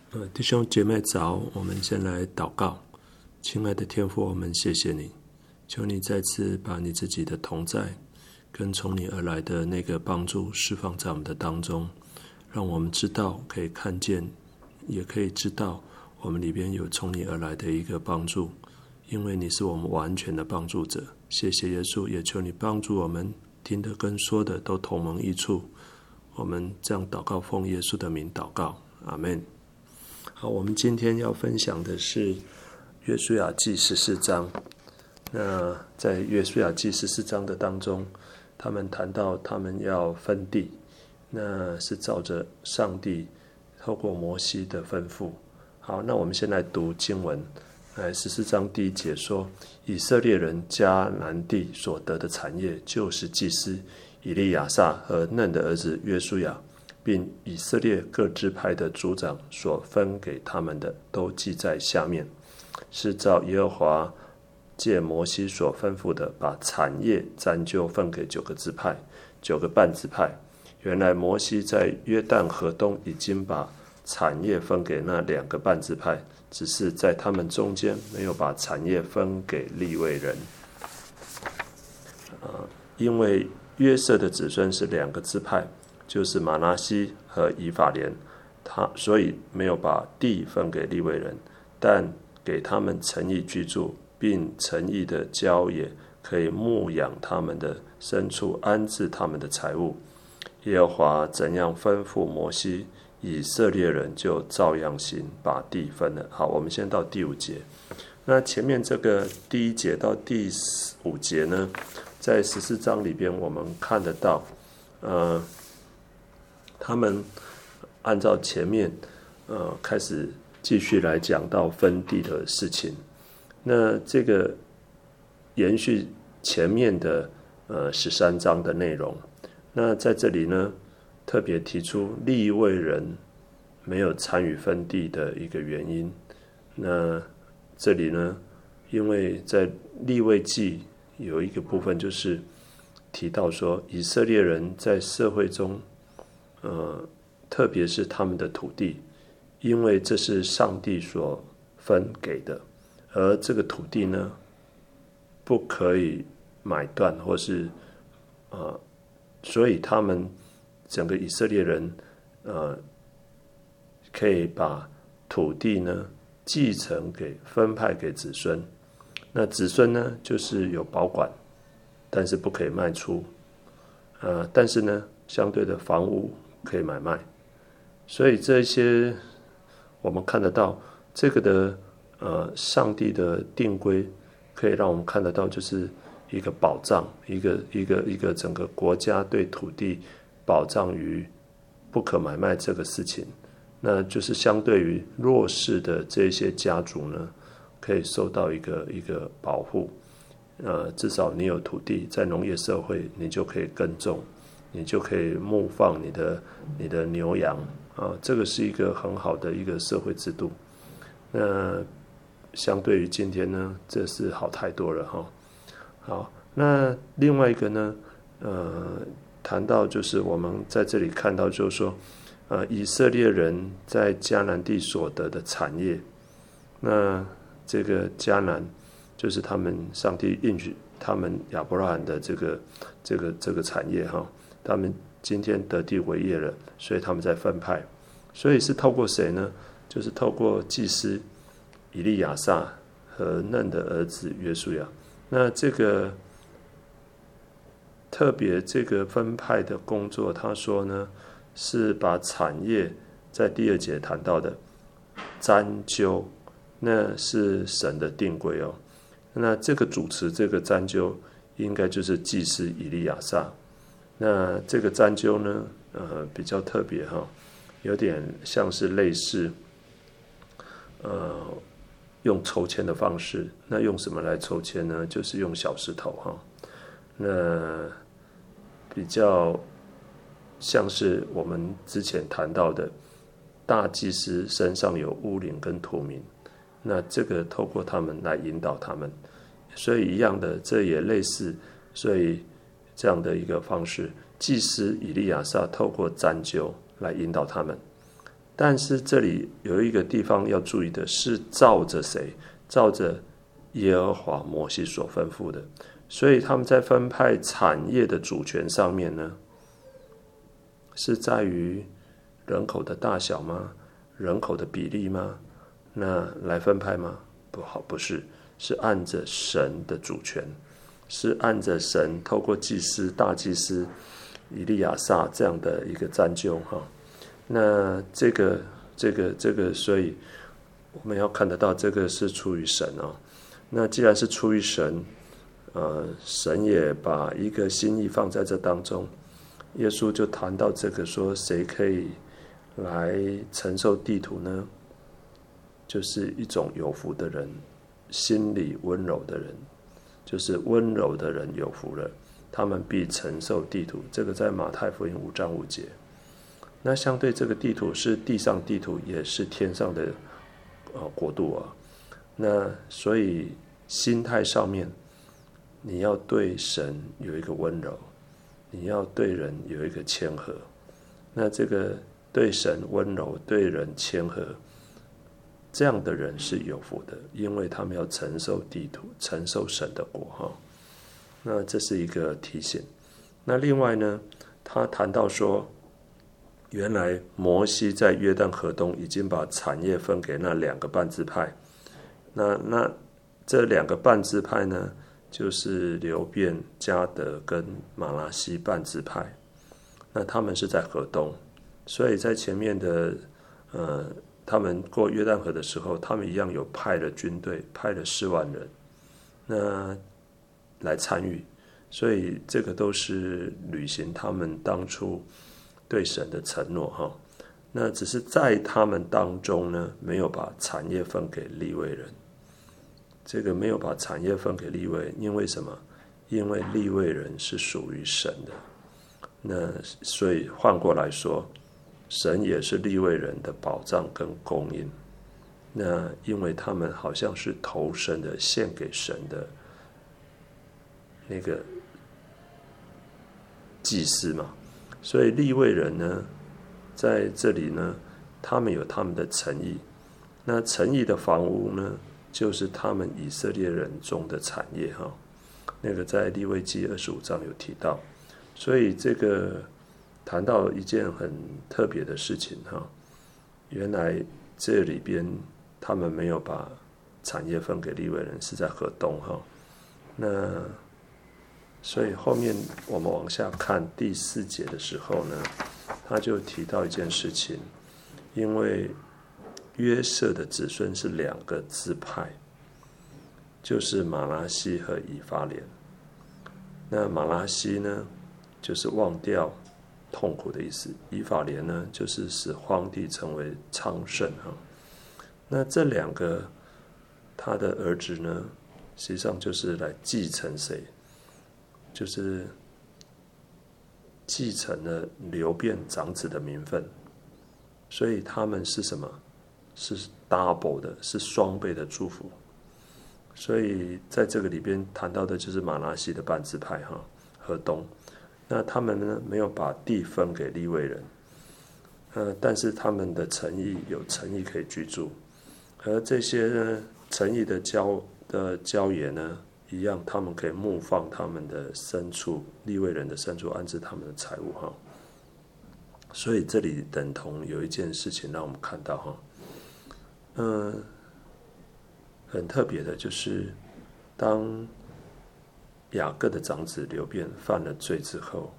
弟兄姐妹早，我们先来祷告。亲爱的天父，我们谢谢你，求你再次把你自己的同在跟从你而来的那个帮助释放在我们的当中，让我们知道，可以看见，也可以知道我们里边有从你而来的一个帮助，因为你是我们完全的帮助者。谢谢耶稣，也求你帮助我们听的跟说的都同盟一处。我们这样祷告，奉耶稣的名祷告，阿们。好，我们今天要分享的是约书亚记14章。那在约书亚记14章的当中，他们谈到他们要分地，那是照着上帝透过摩西的吩咐。好，那我们先来读经文。14章第1节说，以色列人迦南地所得的产业，就是祭司以利亚撒和嫩的儿子约书亚，并以色列各支派的族长所分给他们的，都记在下面，是照耶和华借摩西所吩咐的，把产业占就分给9个支派，9个半支派。原来摩西在约旦河东已经把产业分给那2个半支派，只是在他们中间没有把产业分给利未人。因为约瑟的子孙是2个支派，就是马拿西和以法莲，所以没有把地分给利未人，但给他们诚意居住，并诚意的郊野，可以牧养他们的牲畜，安置他们的财物。耶和华怎样吩咐摩西，以色列人就照样行，把地分了。好，我们先到第5节。那前面这个第1节到第5节呢，在14章里边我们看得到，他们按照前面开始继续来讲到分地的事情。那这个延续前面的13章的内容。那在这里呢，特别提出利未人没有参与分地的一个原因。那这里呢，因为在利未记有一个部分就是提到说，以色列人在社会中特别是他们的土地，因为这是上帝所分给的，而这个土地呢，不可以买断，或是所以他们整个以色列人可以把土地呢继承给分派给子孙。那子孙呢，就是有保管，但是不可以卖出。但是呢，相对的房屋可以买卖。所以这些我们看得到这个的上帝的定规，可以让我们看得到，就是一个保障，一个整个国家对土地保障于不可买卖这个事情。那就是相对于弱势的这些家族呢，可以受到一个保护。至少你有土地，在农业社会你就可以耕种，你就可以牧放你的牛羊这个是一个很好的一个社会制度。那相对于今天呢，这是好太多了哈。好，那另外一个呢，谈到就是我们在这里看到，就是说，以色列人在迦南地所得的产业，那这个迦南就是他们上帝应许他们亚伯拉罕的这个产业哈，他们今天得地为业了，所以他们在分派，所以是透过谁呢？就是透过祭司以利亚撒和嫩的儿子约书亚。那这个特别这个分派的工作，他说呢，是把产业在第2节谈到的占究，那是神的定规哦。那这个主持这个占究，应该就是祭司以利亚撒。那这个占究呢，比较特别哈，有点像是类似用抽签的方式。那用什么来抽签呢？就是用小石头哈。那比较像是我们之前谈到的大祭司身上有乌灵跟土民，那这个透过他们来引导他们，所以一样的，这也类似，所以这样的一个方式，祭司以利亚撒透过占究来引导他们。 但是这里有一个地方要注意的是，照着谁？照着耶和华摩西所吩咐的。所以他们在分派产业的主权上面呢，是在于人口的大小吗？人口的比例吗？那来分派吗？不是，是按着神的主权，是按着神透过祭司、大祭司以利亚撒这样的一个占救哈。那这个，所以我们要看得到，这个是出于神啊。那既然是出于神，神也把一个心意放在这当中。耶稣就谈到这个，说谁可以来承受地土呢？就是一种有福的人，心里温柔的人，就是温柔的人有福了，他们必承受地土。这个在马太福音5章5节。那相对这个地土是地上地土，也是天上的国度啊。那所以心态上面，你要对神有一个温柔，你要对人有一个谦和。那这个对神温柔，对人谦和，这样的人是有福的，因为他们要承受地土，承受神的国哈。那这是一个提醒。那另外呢，他谈到说，原来摩西在约旦河东已经把产业分给那2个半支派。那这2个半支派呢，就是流便、迦得跟马拿西半支派。那他们是在河东，所以在前面的他们过约旦河的时候，他们一样有派了军队，派了4万人，那来参与。所以这个都是履行他们当初对神的承诺哈。那只是在他们当中呢，没有把产业分给利未人。这个没有把产业分给利未，因为什么？因为利未人是属于神的。那所以换过来说，神也是利未人的保障跟供应。那因为他们好像是投身的，献给神的那个祭司嘛，所以利未人呢，在这里呢，他们有他们的诚意。那诚意的房屋呢，就是他们以色列人中的产业哈。那个在利未记25章有提到。所以这个谈到一件很特别的事情哈，原来这里边他们没有把产业分给利未人，是在河东哈。那所以后面我们往下看第4节的时候呢，他就提到一件事情，因为约瑟的子孙是2个支派，就是马拿西和以法莲。那马拿西呢，就是忘掉痛苦的意思；以法莲呢，就是使荒地成为昌盛哈。那这2个他的儿子呢，实际上就是来继承谁？就是继承了流便长子的名分，所以他们是什么？是 double 的，是双倍的祝福。所以在这个里边谈到的就是马拿西的半支派哈，河东。那他们呢，没有把地分给利未人，但是他们的诚意有诚意可以居住，而这些呢，诚意的郊野呢，一样，他们可以牧放他们的牲畜，利未人的牲畜安置他们的财物哈。所以这里等同有一件事情让我们看到哈，很特别的就是，当雅各的长子流便犯了罪之后，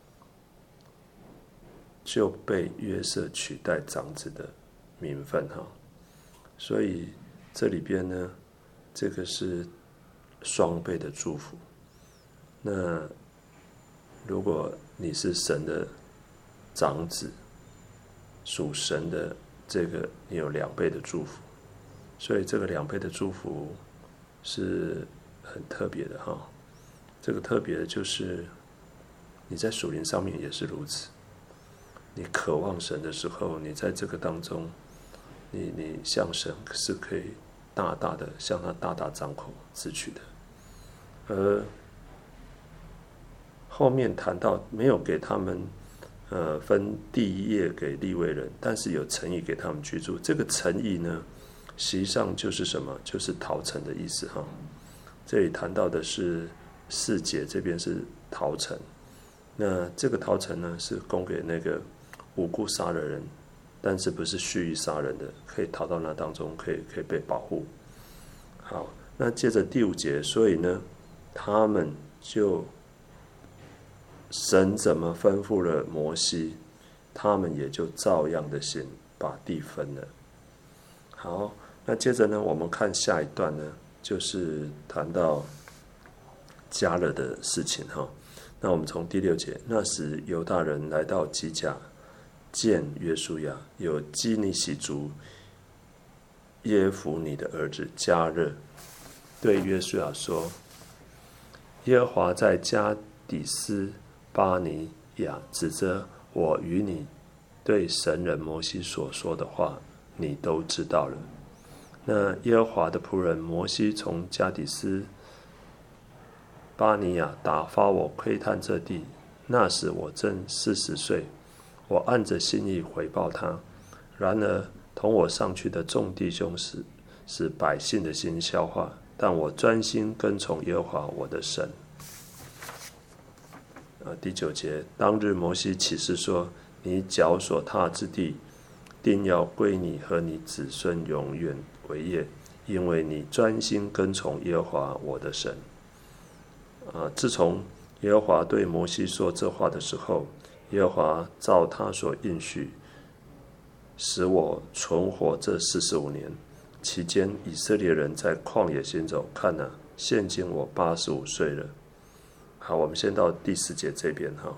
就被约瑟取代长子的名分哈。所以这里边呢，这个是双倍的祝福。那如果你是神的长子，属神的这个，你有2倍的祝福。所以这个2倍的祝福是很特别的哈。这个特别的就是你在属灵上面也是如此。你渴望神的时候，你在这个当中，你向神是可以大大的向他大大张口支取的。而后面谈到没有给他们分地业给利未人，但是有城邑给他们居住。这个城邑呢，实际上就是什么？就是逃城的意思哈。这里谈到的是4节，这边是逃城。那这个逃城呢，是供给那个无故杀了人，但是不是蓄意杀人的，可以逃到那当中，可以被保护。好，那接着第5节，所以呢，他们就神怎么吩咐了摩西，他们也就照样的行，把地分了。好，那接着呢，我们看下一段呢，就是谈到迦勒的事情哈。那我们从第6节，那时犹大人来到基甲见约书亚，有基尼喜族耶孚尼的儿子迦勒对约书亚说：耶和华在加底斯巴尼亚指着我与你对神人摩西所说的话，你都知道了。那耶和华的仆人摩西从加底斯巴尼亚打发我窥探这地，那时我正40岁，我按着心意回报他。然而同我上去的众弟兄使百姓的心消化，但我专心跟从耶和华我的神。第9节，当日摩西起誓说：你脚所踏之地，定要归你和你子孙永远为业，因为你专心跟从耶和华我的神。自从耶和华对摩西说这话的时候，耶和华照他所应许，使我存活这45年。期间以色列人在旷野行走，看啊，现今我85岁了。好，我们先到第4节这边哈。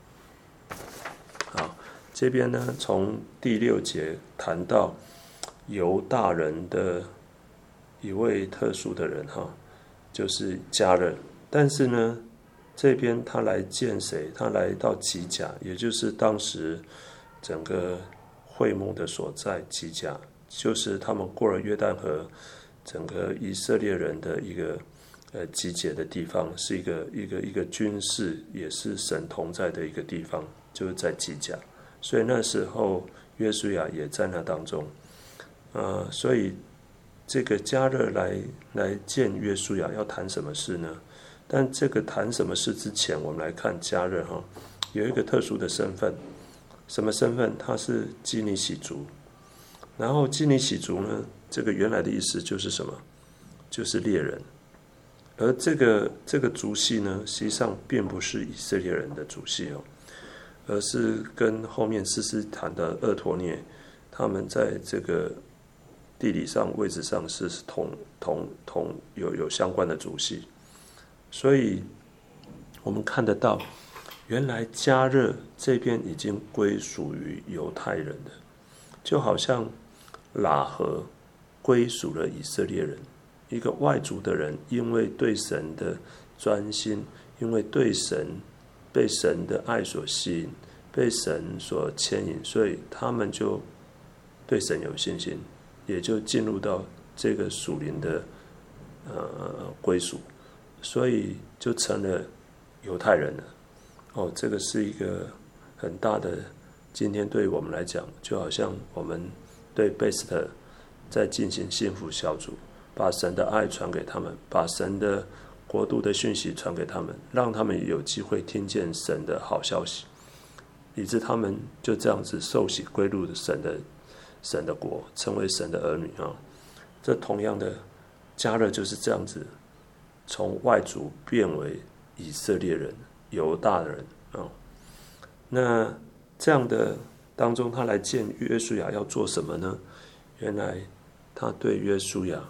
好，这边呢，从第6节谈到犹大人的一位特殊的人哈，就是迦勒。但是呢，这边他来见谁？他来到吉甲，也就是当时整个会幕的所在。吉甲就是他们过了约旦河，整个以色列人的一个集结的地方，是一个军事，也是神同在的一个地方，就是在吉甲。所以那时候约书亚也在那当中。所以这个迦勒来见约书亚，要谈什么事呢？但这个谈什么事之前，我们来看迦勒哈，有一个特殊的身份。什么身份？他是基尼喜族。然后基尼喜族呢，这个原来的意思就是什么？就是猎人。而这个族系呢，实际上并不是以色列人的族系哦，而是跟后面士师谈的厄陀涅，他们在这个地理上位置上是有相关的族系。所以我们看得到，原来迦勒这边已经归属于犹太人的，就好像喇合归属了以色列人。一个外族的人，因为对神的专心，因为对神被神的爱所吸引，被神所牵引，所以他们就对神有信心，也就进入到这个属灵的归属，所以就成了犹太人了。这个是一个很大的，今天对我们来讲，就好像我们对贝斯特在进行幸福小组，把神的爱传给他们，把神的国度的讯息传给他们，让他们有机会听见神的好消息，以致他们就这样子受洗归入神的国，成为神的儿女啊。这同样的，迦勒就是这样子，从外族变为以色列人、犹大人啊。那这样的当中，他来见约书亚要做什么呢？原来他对约书亚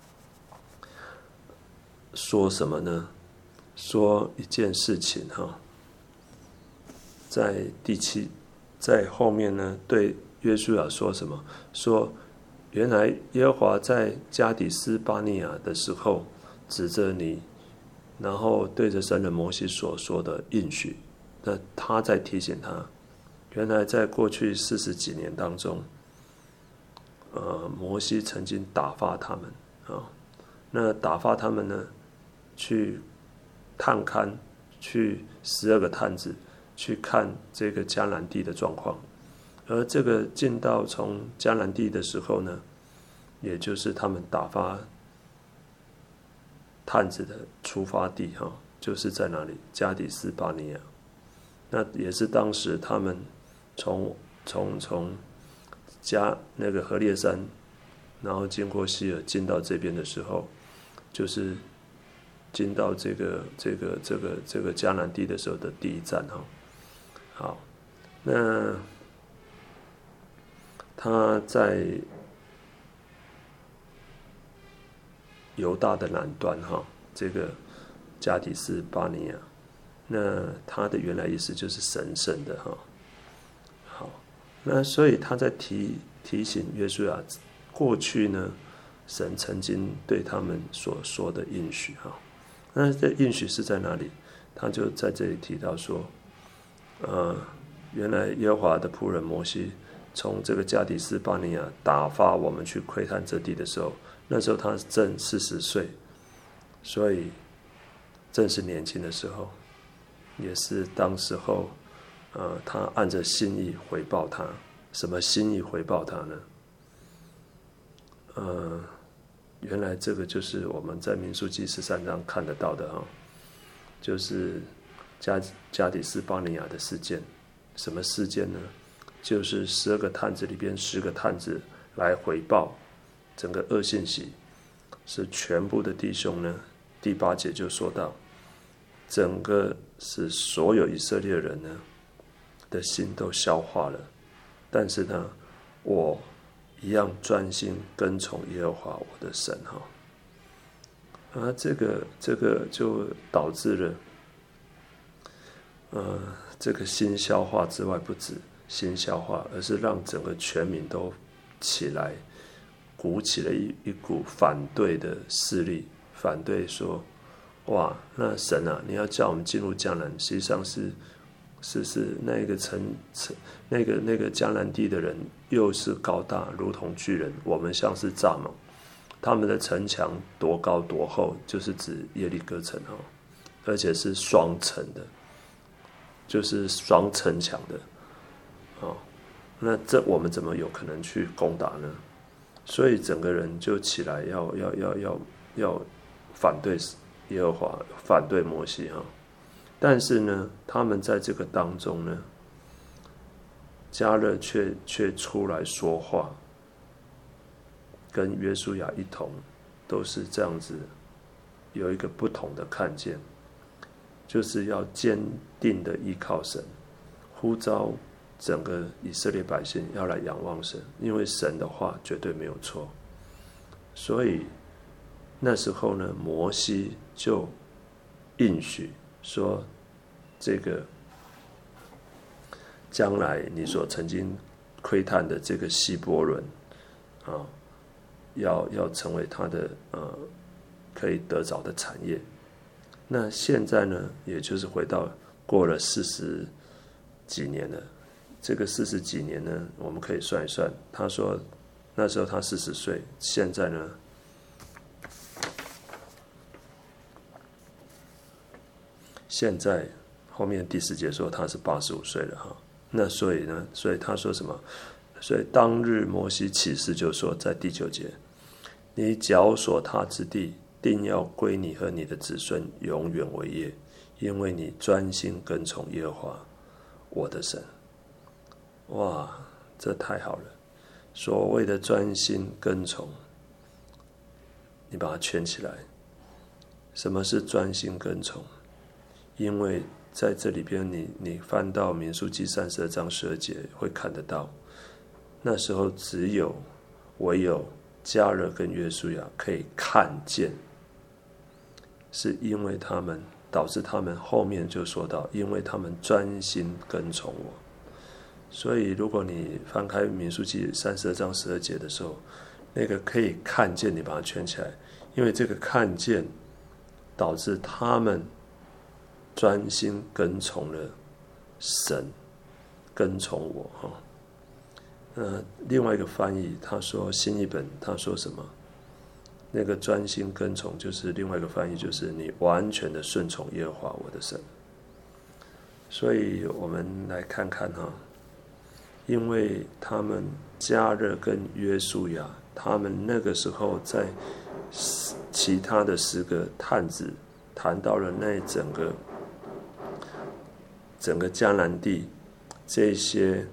说什么呢？说一件事情哈，在第7，在后面呢，对约书亚说什么？说原来耶和华在加底斯巴尼亚的时候，指着你，然后对着神人摩西所说的应许。那他在提醒他，原来在过去40几年当中，摩西曾经打发他们啊。那打发他们呢，去探勘，去12个探子， 去看这个迦南地的状况。而这个进到从迦南地的时候呢，也就是他们打发探子的出发地就是在哪里？加底斯巴尼亚。那也是当时他们从那个何烈山，然后经过希尔进到这边的时候，就是进到这个迦南地的时候的第一站好，那他在犹大的南端这个加底斯巴尼亚，那他的原来意思就是神圣的好，那所以他在提醒约书亚，过去呢，神曾经对他们所说的应许那这应许是在哪里？他就在这里提到说，原来耶和华的仆人摩西从这个加底斯巴尼亚打发我们去窥探这地的时候，那时候他正40岁，所以正是年轻的时候，也是当时候他按着心意回报他。什么心意回报他呢？原来这个就是我们在民数记13章看得到的就是加底斯巴尼亚的事件。什么事件呢？就是12个探子里边10个探子来回报整个恶信息，是全部的弟兄呢。第8节就说到，整个是所有以色列人呢的心都消化了，但是呢，我一样专心跟从耶和华我的神这个就导致了这个心消化之外，不止心消化，而是让整个全民都起来，鼓起了一股反对的势力，反对说，哇，那神啊，你要叫我们进入迦南，实际上是那个那个迦南地的人又是高大如同巨人，我们像是蚱蜢。他们的城墙多高多厚，就是指耶利哥城而且是双层的，就是双城墙的那这我们怎么有可能去攻打呢？所以整个人就起来要反对耶和华，反对摩西但是呢，他们在这个当中呢，迦勒却出来说话，跟约书亚一同，都是这样子，有一个不同的看见，就是要坚定的依靠神，呼召整个以色列百姓要来仰望神，因为神的话绝对没有错。所以那时候呢，摩西就应许说，这个将来你所曾经窥探的这个希伯伦要成为他的可以得着的产业。那现在呢，也就是回到过了40几年了。这个40几年呢，我们可以算一算。他说那时候他40岁，现在呢，现在后面第4节说他是85岁了那所以呢，所以他说什么？所以当日摩西起誓就说，在第9节，你脚所踏之地，定要归你和你的子孙永远为业，因为你专心跟从耶和华我的神。哇，这太好了！所谓的专心跟从，你把它圈起来。什么是专心跟从？因为在这里边你翻到民数记32章12节会看得到，那时候唯有迦勒跟约书亚可以看见，是因为他们导致他们后面就说到，因为他们专心跟从我。所以如果你翻开民数记32章12节的时候，那个可以看见，你把它圈起来，因为这个看见导致他们专心跟从了神，跟从我另外一个翻译他说，新译本他说什么？那个专心跟从就是另外一个翻译，就是你完全的顺从耶和华我的神。 所以我们来看看因为他们迦勒跟约书亚，他们那个时候在其他的10个探子谈到了那整个迦南地这些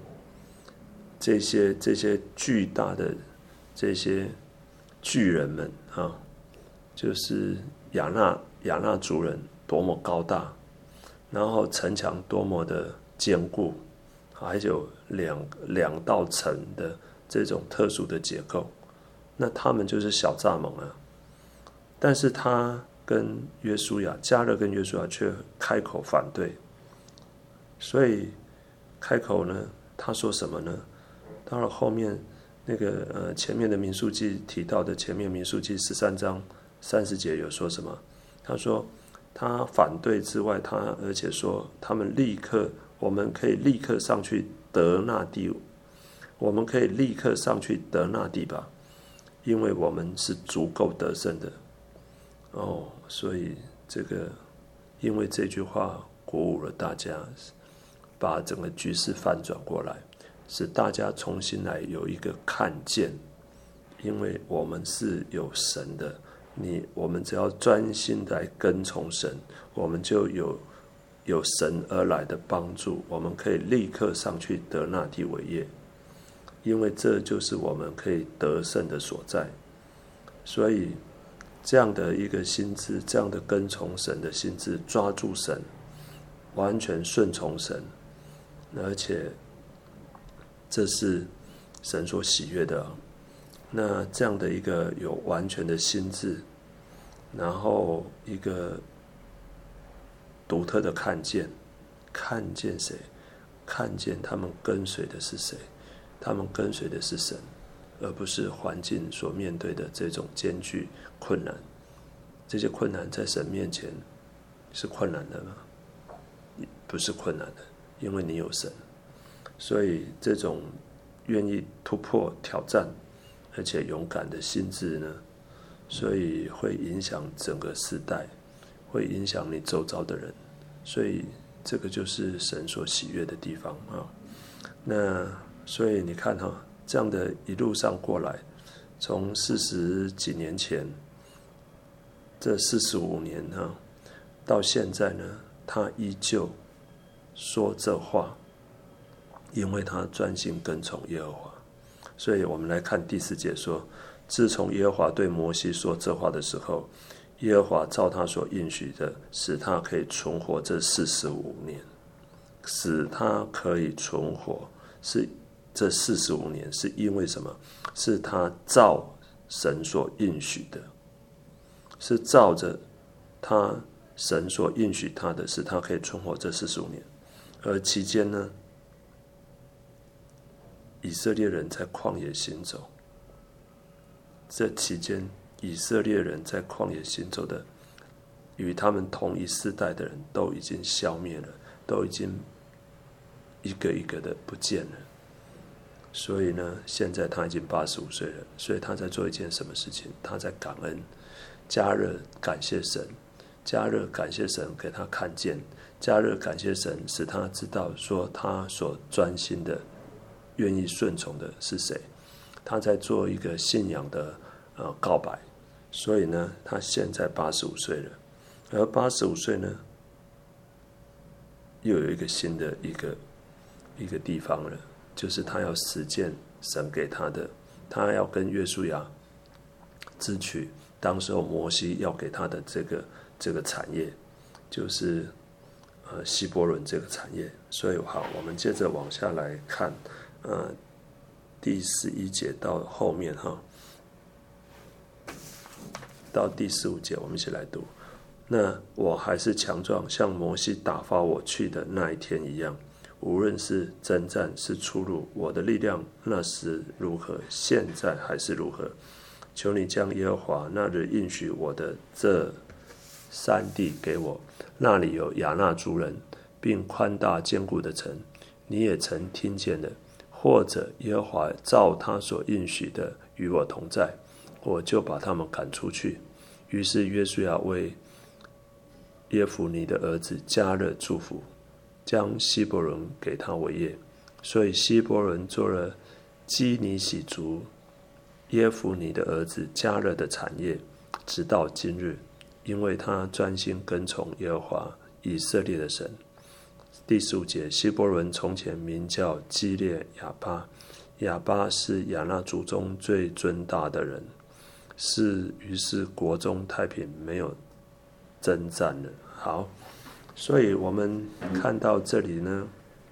巨大的这些巨人们就是亚纳族人多么高大，然后城墙多么的坚固，还有两道层的这种特殊的结构，那他们就是小蚱蜢啊。但是他跟约书亚，迦勒跟约书亚却开口反对，所以开口呢，他说什么呢？到了后面那个前面的民数记提到的，前面民数记13章30节有说什么？他说他反对之外，他而且说我们可以立刻上去得那地，我们可以立刻上去得那地吧，因为我们是足够得胜的。所以因为这句话鼓舞了大家，把整个局势翻转过来，使大家重新来有一个看见，因为我们是有神的，我们只要专心来跟从神，我们就有神而来的帮助，我们可以立刻上去得那地为业，因为这就是我们可以得胜的所在。所以这样的一个心智，这样的跟从神的心智，抓住神，完全顺从神，而且这是神所喜悦的。那这样的一个有完全的心智，然后一个独特的看见谁？看见他们跟随的是谁？他们跟随的是神，而不是环境所面对的这种艰巨困难。这些困难在神面前是困难的吗？不是困难的，因为你有神。所以这种愿意突破挑战而且勇敢的心智呢，所以会影响整个时代，会影响你周遭的人。所以这个就是神所喜悦的地方那所以你看这样的一路上过来，从40几年前这45年到现在呢，他依旧说这话，因为他专心跟从耶和华。所以我们来看第4节说，自从耶和华对摩西说这话的时候，耶和华照他所应许的，使他可以存活这45年。使他可以存活，是这45年是因为什么？是他照神所应许的，是照着他神所应许他的，使他可以存活这45年。而期间呢，以色列人在旷野行走，这期间以色列人在旷野行走的，与他们同一世代的人都已经消灭了，都已经一个一个的不见了。所以呢，现在他已经85岁了，所以他在做一件什么事情？他在感恩，加热感谢神，加热感谢神给他看见，加热感谢神使他知道说他所专心的、愿意顺从的是谁。他在做一个信仰的告白。所以呢，他现在85岁了，而85岁呢，又有一个新的一个地方了，就是他要实践神给他的，他要跟约书亚支取当时候摩西要给他的这个产业，就是希伯伦这个产业。所以好，我们接着往下来看第11节到后面到第15节，我们一起来读。那我还是强壮，像摩西打发我去的那一天一样。无论是征战是出入，我的力量那时如何，现在还是如何。求你将耶和华那日应许我的这3地给我，那里有亚衲族人，并宽大坚固的城，你也曾听见的。或者耶和华照他所应许的与我同在，我就把他们赶出去。于是约书亚为耶孚尼的儿子加勒祝福， 将希伯伦给他为业，所以希伯伦做了基尼喜族耶孚尼的儿子迦勒的产业，直到今日，因为他专心跟从耶和华以色列的神。第15节，希伯伦从前名叫基列亚巴，亚巴是亚衲族中最尊大的人，于是国中太平，没有征战了。好，所以我们看到这里呢，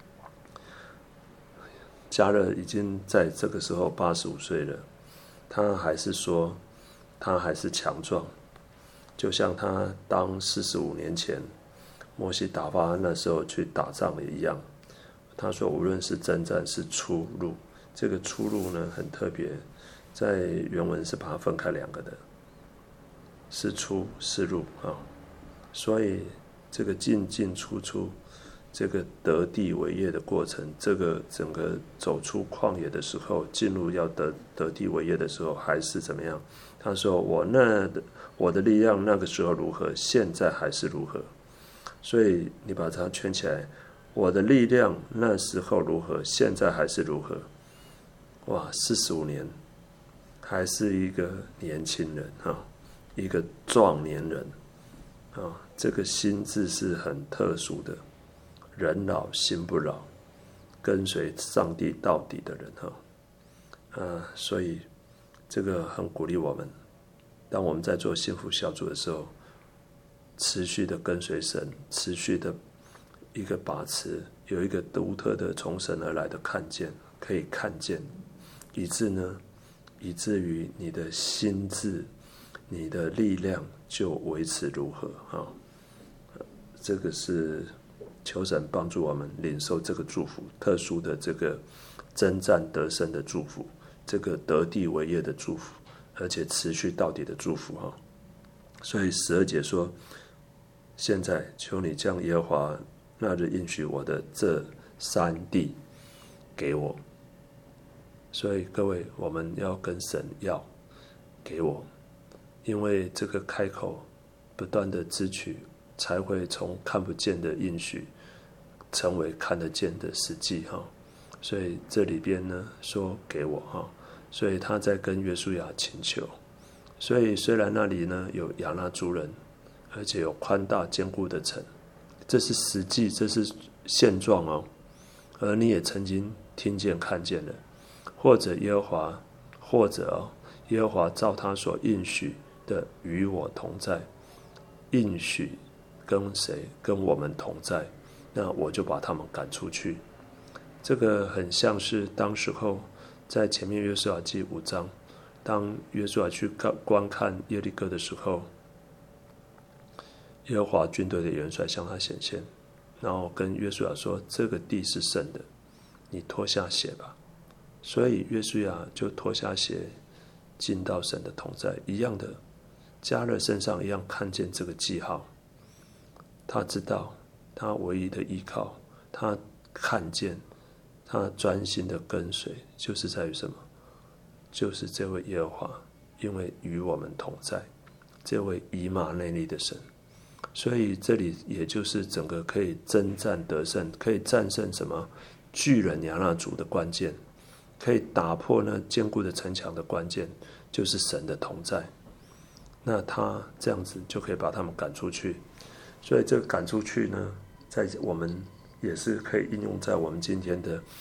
迦勒已经在这个时候85岁了，他还是说他还是强壮，就像他当45年前摩西打发那时候去打仗也一样。他说无论是征战是出入，这个出入呢很特别，在原文是把它分开两个的，是出是入啊。所以这个进进出出，这个得地为业的过程，这个整个走出旷野的时候，进入要得地为业的时候，还是怎么样？他说我的力量那个时候如何，现在还是如何。所以你把它圈起来，我的力量那时候如何，现在还是如何。哇，45年还是一个年轻人啊，一个壮年人啊，这个心智是很特殊的，人老心不老，跟随上帝到底的人哈。所以这个很鼓励我们，当我们在做幸福小组的时候，持续的跟随神，持续的一个把持，有一个独特的从神而来的看见，可以看见，以至于你的心智、你的力量就维持如何啊？这个是求神帮助我们领受这个祝福，特殊的这个征战得胜的祝福，这个得地为业的祝福，而且持续到底的祝福哈。所以12节说，现在求你将耶和华那日应许我的这3地给我。所以各位，我们要跟神要给我，因为这个开口不断的支取，才会从看不见的应许成为看得见的实际哈。所以这里边呢说给我哈，所以他在跟约书亚请求。所以虽然那里呢有亚衲族人，而且有宽大坚固的城，这是实际，这是现状哦。而你也曾经听见看见了，或者耶和华照他所应许的与我同在，应许跟谁？跟我们同在，那我就把他们赶出去。这个很像是当时候在前面约书亚记5章，当约书亚去观看耶利哥的时候，耶和华军队的元帅向他显现，然后跟约书亚说，这个地是圣的，你脱下鞋吧。所以约书亚就脱下鞋进到神的同在。一样的，迦勒身上一样看见这个记号，他知道他唯一的依靠，他看见，他专心的跟随，就是在于什么？就是这位耶和华，因为与我们同在，这位以马内利的神。所以这里也就是整个可以征战得胜，可以战胜什么巨人亚衲族的关键，可以打破那坚固的城墙的关键，就是神的同在。那他这样子就可以把他们赶出去。所以这个赶出去呢，在我们也是可以应用在我们今天的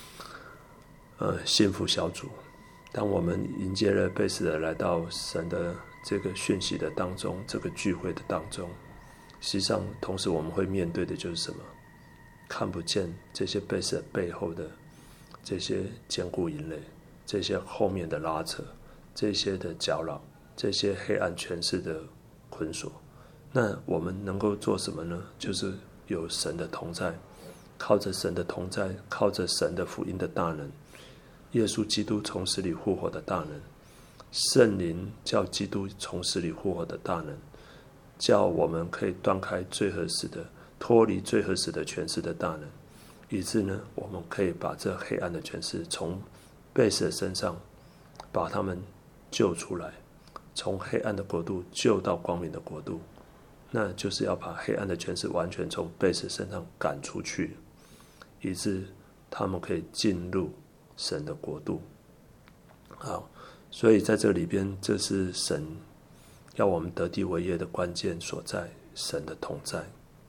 幸福小组。当我们迎接了被死的来到神的这个讯息的当中，这个聚会的当中，实际上同时我们会面对的就是什么？看不见这些被死的背后的这些坚固营垒，这些后面的拉扯，这些的搅扰，这些黑暗权势的捆锁。那我们能够做什么呢？就是有神的同在，靠着神的同在，靠着神的福音的大能，耶稣基督从死里复活的大能，圣灵叫基督从死里复活的大能，叫我们可以断开最合适的，脱离最合适的权势的大能，以致呢，我们可以把这黑暗的权势从被死的身上把他们救出来，从黑暗的国度救到光明的国度。 那就是要把黑暗的权势完全从被子身上赶出去，以致他们可以进入神的国度。好，所以在这里边，这是神要我们得地为业的关键所在，神的同在。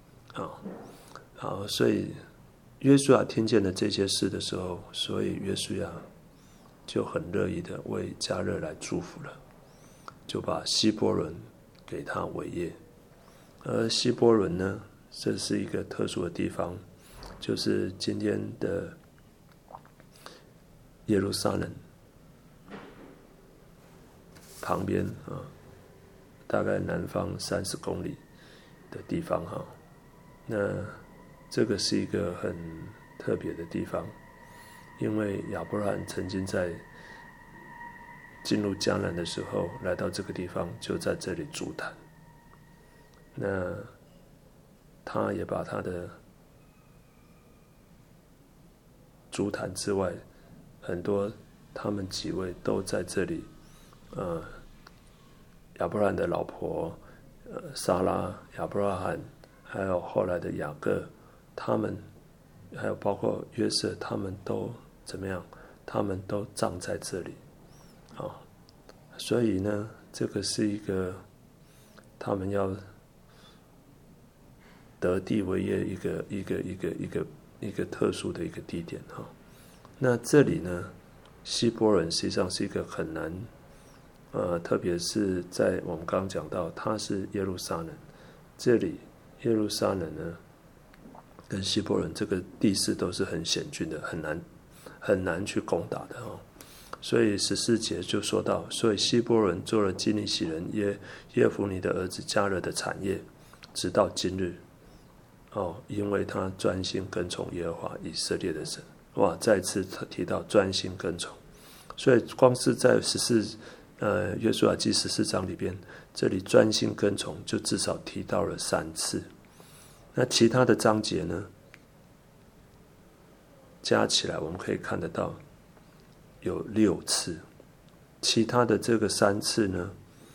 好，所以约书亚听见了这些事的时候，所以约书亚就很乐意的为迦勒来祝福了，就把希伯伦给他为业。而希伯伦呢，这是一个特殊的地方，就是今天的耶路撒冷旁边大概南方30公里的地方那这个是一个很特别的地方，因为亚伯拉罕曾经在进入迦南的时候，来到这个地方，就在这里筑坛。那他也把他的筑坛之外，很多他们几位都在这里。亚伯拉罕的老婆撒拉、亚伯拉罕，还有后来的雅各，他们还有包括约瑟，他们都怎么样？他们都葬在这里。所以呢，这个是一个他们要得地为业一个特殊的一个地点那这里呢，希伯伦实际上是一个很难特别是在我们刚刚讲到，它是耶路撒冷，这里耶路撒冷呢，跟希伯伦这个地势都是很险峻的，很难去攻打的所以14节就说到，所以希伯伦做了基尼洗人耶孚尼的儿子迦勒的产业，直到今日因为他专心跟从耶和华以色列的神。哇，再次提到专心跟从，所以光是在约书亚记14章里边，这里专心跟从就至少提到了3次。那其他的章节呢，加起来我们可以看得到有6次，其他的这个3次呢，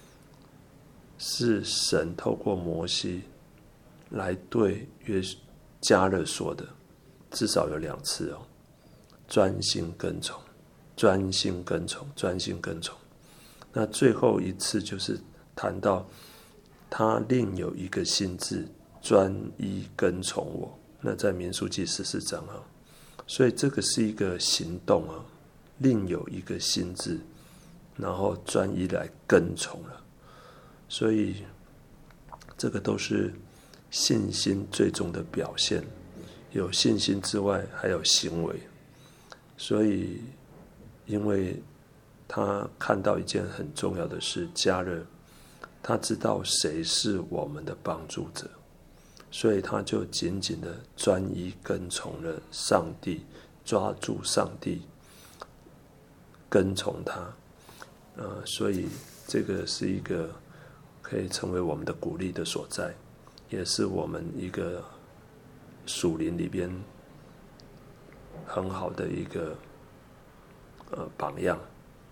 是神透过摩西来对迦勒说的，至少有2次专心跟从，专心跟从，专心跟从。那最后一次就是谈到他另有一个心志，专一跟从我。那在民数记14章所以这个是一个行动另有一个心志，然后专一来跟从了。所以这个都是信心最终的表现，有信心之外还有行为。所以因为他看到一件很重要的事，迦勒他知道谁是我们的帮助者，所以他就紧紧的专一跟从了上帝，抓住上帝，跟从他所以这个是一个可以成为我们的鼓励的所在，也是我们一个属灵里边很好的一个榜样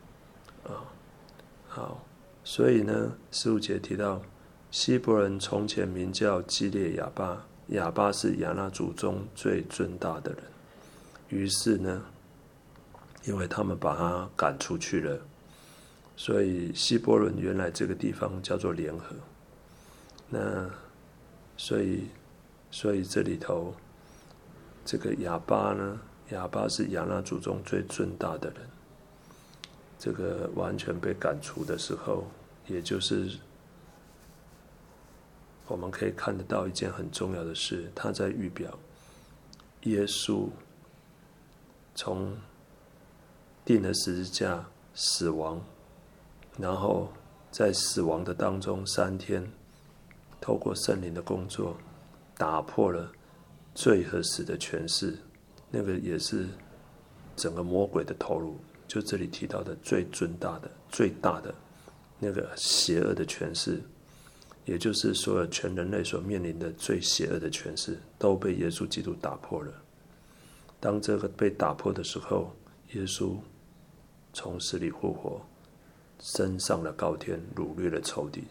好，所以呢15节提到希伯伦从前名叫基列亚巴，亚巴是亚衲族中最尊大的人。于是呢，因为他们把他赶出去了，所以希伯伦原来这个地方叫做联合。那所以这里头这个亚巴呢，亚巴是亚衲族中最尊大的人。这个完全被赶除的时候，也就是我们可以看得到一件很重要的事，他在预表耶稣从钉了十字架死亡，然后在死亡的当中3天，透过圣灵的工作，打破了罪和死的权势，那个也是整个魔鬼的头颅，就这里提到的最尊大的、最大的那个邪恶的权势，也就是所有全人类所面临的最邪恶的权势，都被耶稣基督打破了。当这个被打破的时候，耶稣从死里复活，升上了高天，掳掠了仇敌，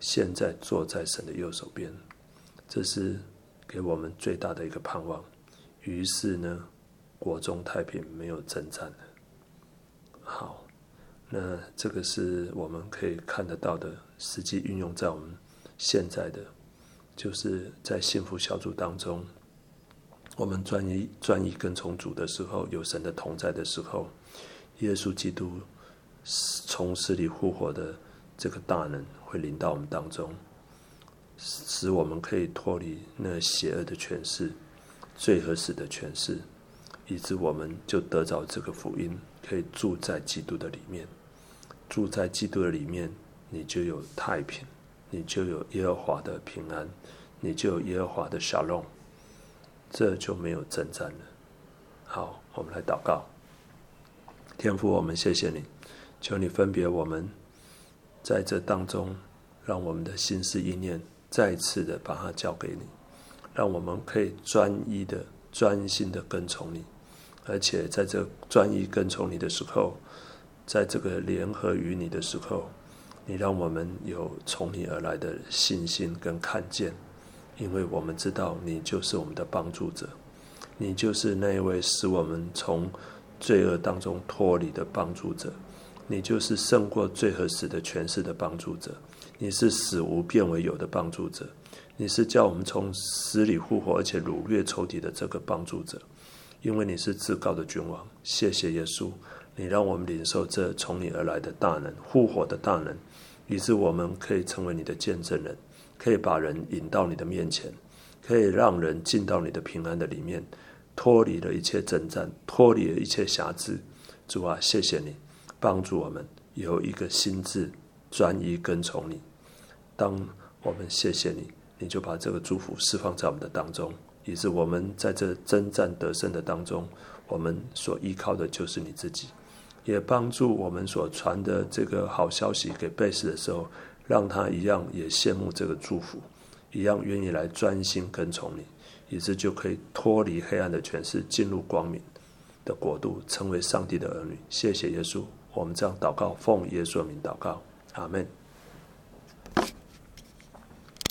现在坐在神的右手边，这是给我们最大的一个盼望。于是呢，国中太平，没有征战了。好，那这个是我们可以看得到的，实际运用在我们现在的，就是在幸福小组当中，我们专一跟从主的时候，有神的同在的时候，耶稣基督从死里复活的这个大能会临到我们当中，使我们可以脱离那邪恶的权势、罪和死的权势，以致我们就得着这个福音，可以住在基督的里面。住在基督的里面，你就有太平，你就有耶和华的平安，你就有耶和华的shalom，这就没有征战了。好，我们来祷告。天父，我们谢谢你，求你分别我们在这当中，让我们的心思意念再次的把它交给你，让我们可以专一的、专心的跟从你，而且在这专一跟从你的时候，在这个联合于你的时候，你让我们有从你而来的信心跟看见，因为我们知道你就是我们的帮助者，你就是那一位使我们从罪恶当中脱离的帮助者，你就是胜过罪和死的权势的帮助者，你是使无变为有的帮助者，你是叫我们从死里复活而且掳掠仇敌的这个帮助者，因为你是至高的君王。谢谢耶稣，你让我们领受这从你而来的大能，复活的大能，以致我们可以成为你的见证人，可以把人引到你的面前，可以让人进到你的平安的里面，脱离了一切征战，脱离了一切辖制。主啊，谢谢你帮助我们有一个心志专一跟从你。当我们谢谢你，你就把这个祝福释放在我们的当中，以致我们在这征战得胜的当中，我们所依靠的就是你自己，也帮助我们所传的这个好消息给被试的时候，让他一样也羡慕这个祝福，一样愿意来专心跟从你，以致就可以脱离黑暗的权势，进入光明的国度，成为上帝的儿女。谢谢耶稣，我们这样祷告，奉耶稣的名祷告，阿们。